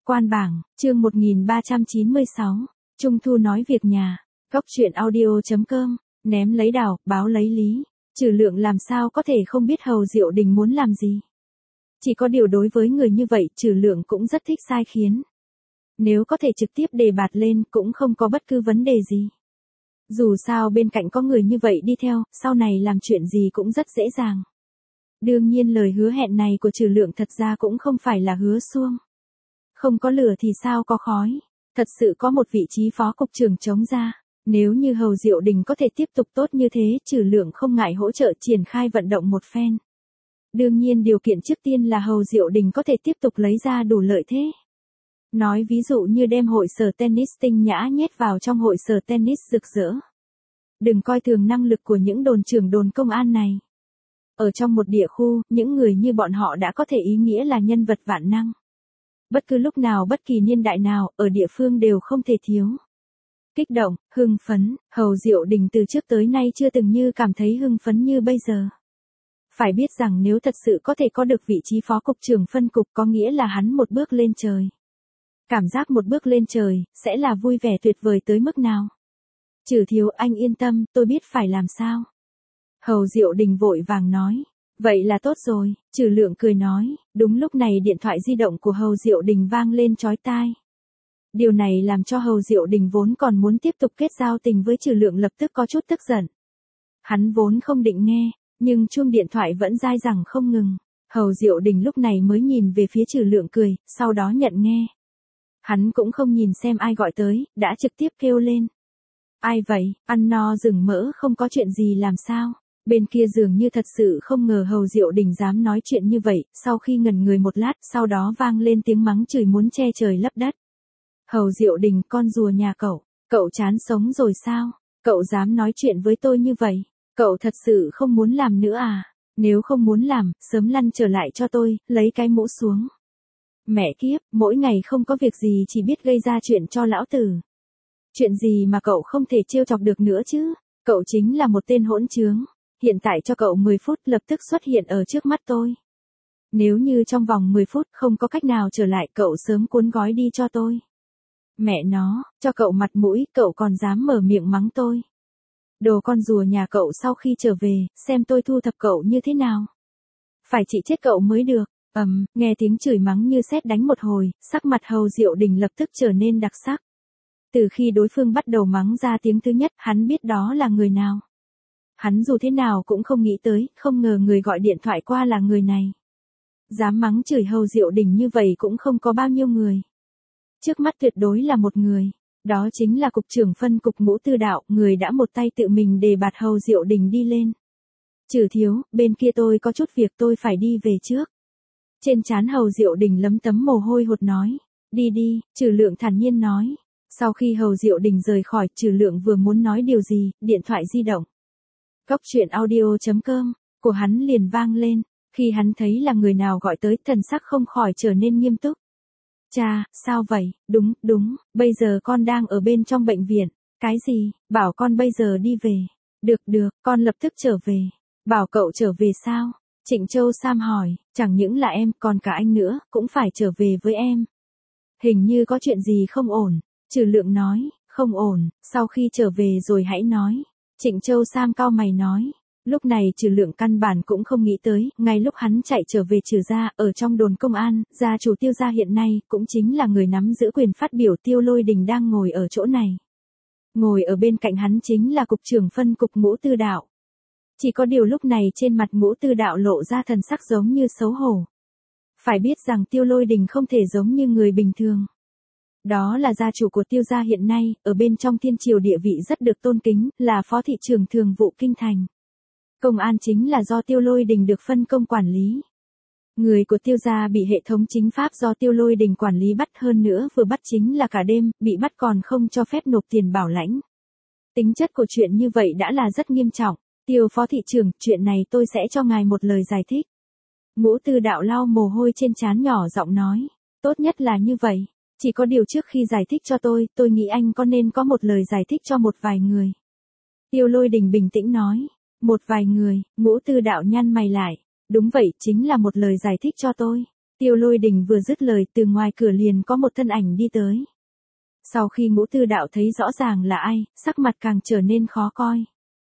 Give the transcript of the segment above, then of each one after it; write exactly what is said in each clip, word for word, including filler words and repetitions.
Quan bảng, chương một nghìn ba trăm chín mươi sáu. Trung Thu nói việc nhà. Góc truyện audio chấm com. Ném lấy đào, báo lấy lý. Trừ Lượng làm sao có thể không biết Hầu Diệu Đình muốn làm gì. Chỉ có điều đối với người như vậy, Trừ Lượng cũng rất thích sai khiến. Nếu có thể trực tiếp đề bạt lên cũng không có bất cứ vấn đề gì. Dù sao bên cạnh có người như vậy đi theo, sau này làm chuyện gì cũng rất dễ dàng. Đương nhiên lời hứa hẹn này của Trừ Lượng thật ra cũng không phải là hứa suông. Không có lửa thì sao có khói. Thật sự có một vị trí phó cục trưởng trống ra. Nếu như Hầu Diệu Đình có thể tiếp tục tốt như thế, Trừ Lượng không ngại hỗ trợ triển khai vận động một phen. Đương nhiên điều kiện trước tiên là Hầu Diệu Đình có thể tiếp tục lấy ra đủ lợi thế. Nói ví dụ như đem hội sở tennis Tinh Nhã nhét vào trong hội sở tennis Rực Rỡ. Đừng coi thường năng lực của những đồn trưởng đồn công an này. Ở trong một địa khu, những người như bọn họ đã có thể ý nghĩa là nhân vật vạn năng. Bất cứ lúc nào bất kỳ niên đại nào, ở địa phương đều không thể thiếu. Kích động, hưng phấn, Hầu Diệu Đình từ trước tới nay chưa từng như cảm thấy hưng phấn như bây giờ. Phải biết rằng nếu thật sự có thể có được vị trí phó cục trưởng phân cục có nghĩa là hắn một bước lên trời. Cảm giác một bước lên trời, sẽ là vui vẻ tuyệt vời tới mức nào. Trừ thiếu anh yên tâm, tôi biết phải làm sao. Hầu Diệu Đình vội vàng nói. Vậy là tốt rồi, Trừ Lượng cười nói. Đúng lúc này điện thoại di động của Hầu Diệu Đình vang lên chói tai. Điều này làm cho Hầu Diệu Đình vốn còn muốn tiếp tục kết giao tình với Trừ Lượng lập tức có chút tức giận. Hắn vốn không định nghe, nhưng chuông điện thoại vẫn dai dẳng không ngừng. Hầu Diệu Đình lúc này mới nhìn về phía Trừ Lượng cười, sau đó nhận nghe. Hắn cũng không nhìn xem ai gọi tới, đã trực tiếp kêu lên. Ai vậy, ăn no rừng mỡ không có chuyện gì làm sao? Bên kia dường như thật sự không ngờ Hầu Diệu Đình dám nói chuyện như vậy, sau khi ngẩn người một lát, sau đó vang lên tiếng mắng chửi muốn che trời lấp đất. Hầu Diệu Đình, con rùa nhà cậu, cậu chán sống rồi sao? Cậu dám nói chuyện với tôi như vậy? Cậu thật sự không muốn làm nữa à? Nếu không muốn làm, sớm lăn trở lại cho tôi, lấy cái mũ xuống. Mẹ kiếp, mỗi ngày không có việc gì chỉ biết gây ra chuyện cho lão tử. Chuyện gì mà cậu không thể trêu chọc được nữa chứ? Cậu chính là một tên hỗn trướng. Hiện tại cho cậu mười phút lập tức xuất hiện ở trước mắt tôi. Nếu như trong vòng mười phút không có cách nào trở lại cậu sớm cuốn gói đi cho tôi. Mẹ nó, cho cậu mặt mũi, cậu còn dám mở miệng mắng tôi. Đồ con rùa nhà cậu sau khi trở về, xem tôi thu thập cậu như thế nào. Phải chỉ chết cậu mới được. Ầm, um, nghe tiếng chửi mắng như sét đánh một hồi, sắc mặt Hầu Diệu Đình lập tức trở nên đặc sắc. Từ khi đối phương bắt đầu mắng ra tiếng thứ nhất, hắn biết đó là người nào. Hắn dù thế nào cũng không nghĩ tới, không ngờ người gọi điện thoại qua là người này. Dám mắng chửi Hầu Diệu Đình như vậy cũng không có bao nhiêu người. Trước mắt tuyệt đối là một người, đó chính là cục trưởng phân cục Ngũ Tư Đạo, người đã một tay tự mình đề bạt Hầu Diệu Đình đi lên. Trừ thiếu, bên kia tôi có chút việc tôi phải đi về trước. Trên trán Hầu Diệu Đình lấm tấm mồ hôi hột nói. Đi đi, Trừ Lượng thản nhiên nói. Sau khi Hầu Diệu Đình rời khỏi, Trừ Lượng vừa muốn nói điều gì, điện thoại di động. Góc truyện audio chấm com của hắn liền vang lên. Khi hắn thấy là người nào gọi tới, thần sắc không khỏi trở nên nghiêm túc. Cha, sao vậy? Đúng, đúng, bây giờ con đang ở bên trong bệnh viện. Cái gì? Bảo con bây giờ đi về. Được, được, con lập tức trở về. Bảo cậu trở về sao? Trịnh Châu Sam hỏi, chẳng những là em, còn cả anh nữa, cũng phải trở về với em. Hình như có chuyện gì không ổn. Trừ Lượng nói, không ổn, sau khi trở về rồi hãy nói. Trịnh Châu Sam cau mày nói. Lúc này Trừ Lượng căn bản cũng không nghĩ tới, ngay lúc hắn chạy trở về Trừ gia, ở trong đồn công an, gia chủ Tiêu gia hiện nay, cũng chính là người nắm giữ quyền phát biểu Tiêu Lôi Đình đang ngồi ở chỗ này. Ngồi ở bên cạnh hắn chính là cục trưởng phân cục Ngũ Tư Đạo. Chỉ có điều lúc này trên mặt Ngũ Tư Đạo lộ ra thần sắc giống như xấu hổ. Phải biết rằng Tiêu Lôi Đình không thể giống như người bình thường. Đó là gia chủ của Tiêu gia hiện nay, ở bên trong thiên triều địa vị rất được tôn kính, là phó thị trưởng thường vụ kinh thành. Công an chính là do Tiêu Lôi Đình được phân công quản lý. Người của Tiêu gia bị hệ thống chính pháp do Tiêu Lôi Đình quản lý bắt, hơn nữa vừa bắt chính là cả đêm, bị bắt còn không cho phép nộp tiền bảo lãnh. Tính chất của chuyện như vậy đã là rất nghiêm trọng. Tiêu phó thị trưởng, chuyện này tôi sẽ cho ngài một lời giải thích. Ngũ Tư Đạo lau mồ hôi trên trán nhỏ giọng nói. Tốt nhất là như vậy. Chỉ có điều trước khi giải thích cho tôi, tôi nghĩ anh có nên có một lời giải thích cho một vài người. Tiêu Lôi Đình bình tĩnh nói. Một vài người, Ngũ Tư Đạo nhăn mày lại. Đúng vậy, chính là một lời giải thích cho tôi. Tiêu Lôi Đình vừa dứt lời, từ ngoài cửa liền có một thân ảnh đi tới. Sau khi Ngũ Tư Đạo thấy rõ ràng là ai, sắc mặt càng trở nên khó coi.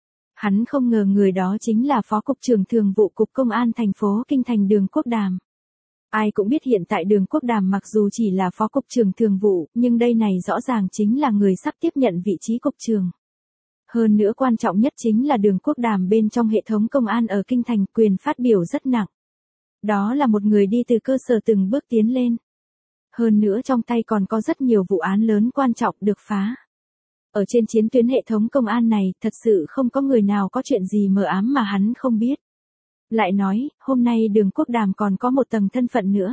Hắn không ngờ người đó chính là Phó Cục trưởng Thường vụ Cục Công an thành phố Kinh Thành Đường Quốc Đàm. Ai cũng biết hiện tại Đường Quốc Đàm mặc dù chỉ là Phó Cục trưởng Thường vụ, nhưng đây này rõ ràng chính là người sắp tiếp nhận vị trí Cục trưởng. Hơn nữa quan trọng nhất chính là Đường Quốc Đàm bên trong hệ thống công an ở Kinh Thành quyền phát biểu rất nặng. Đó là một người đi từ cơ sở từng bước tiến lên. Hơn nữa trong tay còn có rất nhiều vụ án lớn quan trọng được phá. Ở trên chiến tuyến hệ thống công an này, thật sự không có người nào có chuyện gì mờ ám mà hắn không biết. Lại nói, hôm nay Đường Quốc Đàm còn có một tầng thân phận nữa.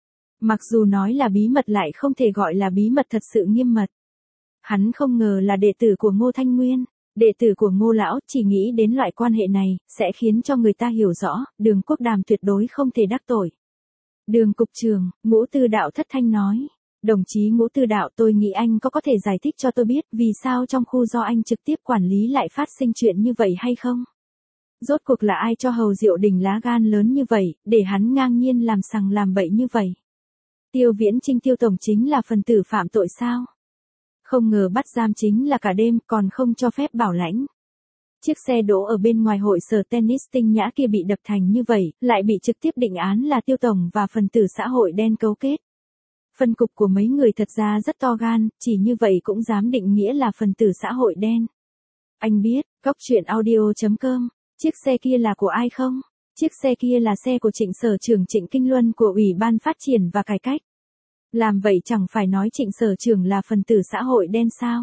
Mặc dù nói là bí mật lại không thể gọi là bí mật thật sự nghiêm mật. Hắn không ngờ là đệ tử của Ngô Thanh Nguyên, đệ tử của Ngô Lão, chỉ nghĩ đến loại quan hệ này, sẽ khiến cho người ta hiểu rõ, Đường Quốc Đàm tuyệt đối không thể đắc tội. Đường Cục trưởng, Ngũ Tư Đạo thất thanh nói. Đồng chí Ngũ Tư Đạo, tôi nghĩ anh có có thể giải thích cho tôi biết vì sao trong khu do anh trực tiếp quản lý lại phát sinh chuyện như vậy hay không? Rốt cuộc là ai cho Hầu Diệu Đình lá gan lớn như vậy, để hắn ngang nhiên làm sằng làm bậy như vậy? Tiêu Viễn Trinh Tiêu Tổng chính là phần tử phạm tội sao? Không ngờ bắt giam chính là cả đêm, còn không cho phép bảo lãnh. Chiếc xe đỗ ở bên ngoài hội sở tennis Tinh Nhã kia bị đập thành như vậy, lại bị trực tiếp định án là Tiêu Tổng và phần tử xã hội đen cấu kết. Phân cục của mấy người thật ra rất to gan, chỉ như vậy cũng dám định nghĩa là phần tử xã hội đen. Anh biết, Cóc Truyện Audio chấm com, chiếc xe kia là của ai không? Chiếc xe kia là xe của Trịnh Sở Trưởng Trịnh Kinh Luân của Ủy ban Phát triển và Cải cách. Làm vậy chẳng phải nói Trịnh Sở Trưởng là phần tử xã hội đen sao?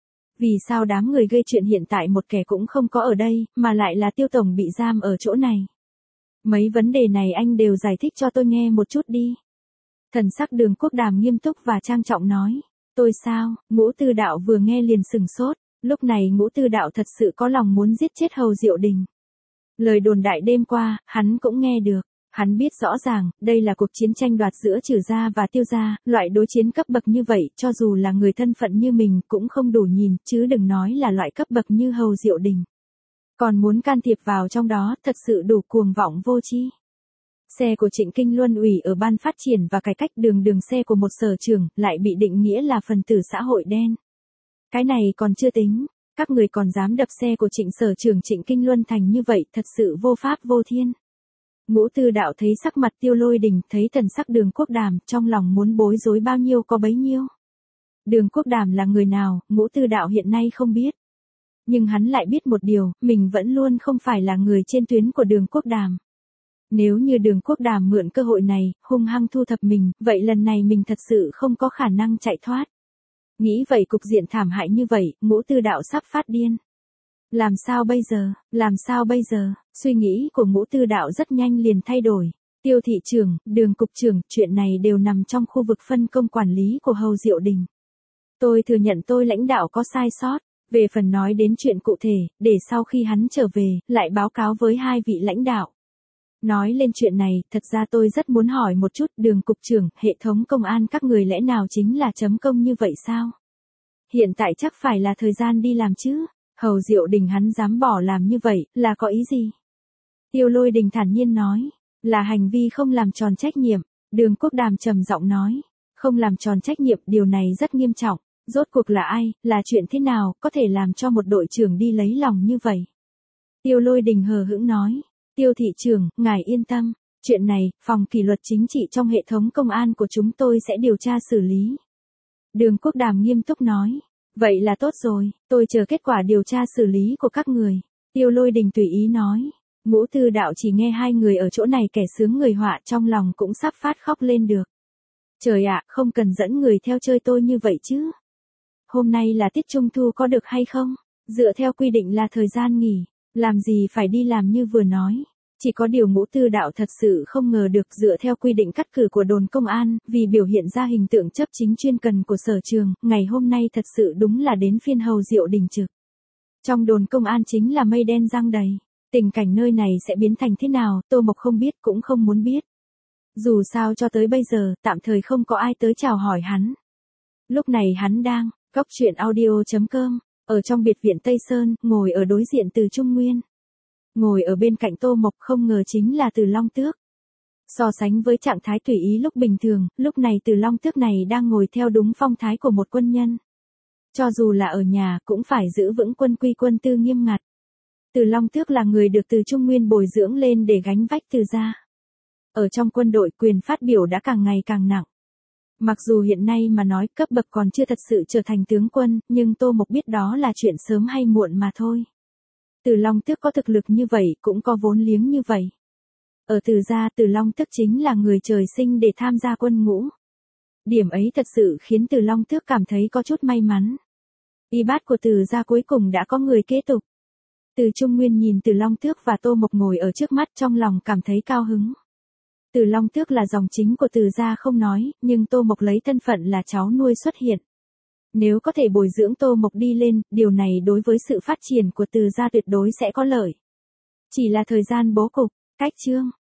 Vì sao đám người gây chuyện hiện tại một kẻ cũng không có ở đây, mà lại là Tiêu Tổng bị giam ở chỗ này? Mấy vấn đề này anh đều giải thích cho tôi nghe một chút đi. Thần sắc Đường Quốc Đàm nghiêm túc và trang trọng nói. Tôi sao? Ngũ Tư Đạo vừa nghe liền sừng sốt. Lúc này Ngũ Tư Đạo thật sự có lòng muốn giết chết Hầu Diệu Đình. Lời đồn đại đêm qua, hắn cũng nghe được. Hắn biết rõ ràng, đây là cuộc chiến tranh đoạt giữa Trừ gia và Tiêu gia, loại đối chiến cấp bậc như vậy, cho dù là người thân phận như mình cũng không đủ nhìn, chứ đừng nói là loại cấp bậc như Hầu Diệu Đình. Còn muốn can thiệp vào trong đó, thật sự đủ cuồng vọng vô tri. Xe của Trịnh Kinh Luân ủy ở Ban Phát triển và Cải cách, đường đường xe của một sở trưởng, lại bị định nghĩa là phần tử xã hội đen. Cái này còn chưa tính, các người còn dám đập xe của Trịnh Sở Trưởng Trịnh Kinh Luân thành như vậy, thật sự vô pháp vô thiên. Ngũ Tư Đạo thấy sắc mặt Tiêu Lôi Đình, thấy thần sắc Đường Quốc Đàm, trong lòng muốn bối rối bao nhiêu có bấy nhiêu. Đường Quốc Đàm là người nào, Ngũ Tư Đạo hiện nay không biết. Nhưng hắn lại biết một điều, mình vẫn luôn không phải là người trên tuyến của Đường Quốc Đàm. Nếu như Đường Quốc Đàm mượn cơ hội này, hung hăng thu thập mình, vậy lần này mình thật sự không có khả năng chạy thoát. Nghĩ vậy cục diện thảm hại như vậy, Ngũ Tư Đạo sắp phát điên. Làm sao bây giờ, làm sao bây giờ, suy nghĩ của Ngũ Tư Đạo rất nhanh liền thay đổi. Tiêu thị trưởng, Đường cục trưởng, chuyện này đều nằm trong khu vực phân công quản lý của Hầu Diệu Đình. Tôi thừa nhận tôi lãnh đạo có sai sót, về phần nói đến chuyện cụ thể, để sau khi hắn trở về, lại báo cáo với hai vị lãnh đạo. Nói lên chuyện này, thật ra tôi rất muốn hỏi một chút, Đường cục trưởng, hệ thống công an các người lẽ nào chính là chấm công như vậy sao? Hiện tại chắc phải là thời gian đi làm chứ, Hầu Diệu Đình hắn dám bỏ làm như vậy, là có ý gì? Tiêu Lôi Đình thản nhiên nói, là hành vi không làm tròn trách nhiệm. Đường Quốc Đàm trầm giọng nói, không làm tròn trách nhiệm, điều này rất nghiêm trọng. Rốt cuộc là ai, là chuyện thế nào, có thể làm cho một đội trưởng đi lấy lòng như vậy? Tiêu Lôi Đình hờ hững nói, Tiêu thị trưởng, ngài yên tâm, chuyện này, phòng kỷ luật chính trị trong hệ thống công an của chúng tôi sẽ điều tra xử lý. Đường Quốc Đàm nghiêm túc nói, vậy là tốt rồi, tôi chờ kết quả điều tra xử lý của các người. Tiêu Lôi Đình tùy ý nói, Ngũ Tư Đạo chỉ nghe hai người ở chỗ này kẻ sướng người họa, trong lòng cũng sắp phát khóc lên được. Trời ạ, không cần dẫn người theo chơi tôi như vậy chứ. Hôm nay là tiết trung thu có được hay không? Dựa theo quy định là thời gian nghỉ, làm gì phải đi làm như vừa nói. Chỉ có điều Ngũ Tư Đạo thật sự không ngờ được, dựa theo quy định cắt cử của đồn công an, vì biểu hiện ra hình tượng chấp chính chuyên cần của sở trường, ngày hôm nay thật sự đúng là đến phiên Hầu Diệu Đình trực. Trong đồn công an chính là mây đen giăng đầy. Tình cảnh nơi này sẽ biến thành thế nào, Tô Mộc không biết cũng không muốn biết. Dù sao cho tới bây giờ, tạm thời không có ai tới chào hỏi hắn. Lúc này hắn đang, Cóc Truyện Audio chấm com, ở trong biệt viện Tây Sơn, ngồi ở đối diện Từ Trung Nguyên. Ngồi ở bên cạnh Tô Mộc không ngờ chính là Từ Long Tước. So sánh với trạng thái tùy ý lúc bình thường, lúc này Từ Long Tước này đang ngồi theo đúng phong thái của một quân nhân. Cho dù là ở nhà cũng phải giữ vững quân quy quân tư nghiêm ngặt. Từ Long Tước là người được Từ Trung Nguyên bồi dưỡng lên để gánh vách Từ gia. Ở trong quân đội quyền phát biểu đã càng ngày càng nặng. Mặc dù hiện nay mà nói cấp bậc còn chưa thật sự trở thành tướng quân, nhưng Tô Mộc biết đó là chuyện sớm hay muộn mà thôi. Từ Long Tước có thực lực như vậy cũng có vốn liếng như vậy. Ở Từ gia Từ Long Tước chính là người trời sinh để tham gia quân ngũ. Điểm ấy thật sự khiến Từ Long Tước cảm thấy có chút may mắn. Y bát của Từ gia cuối cùng đã có người kế tục. Từ Trung Nguyên nhìn Từ Long Tước và Tô Mộc ngồi ở trước mắt trong lòng cảm thấy cao hứng. Từ Long Tước là dòng chính của Từ gia không nói, nhưng Tô Mộc lấy thân phận là cháu nuôi xuất hiện. Nếu có thể bồi dưỡng Tô Mộc đi lên, điều này đối với sự phát triển của Từ gia tuyệt đối sẽ có lợi. Chỉ là thời gian bố cục, cách chương.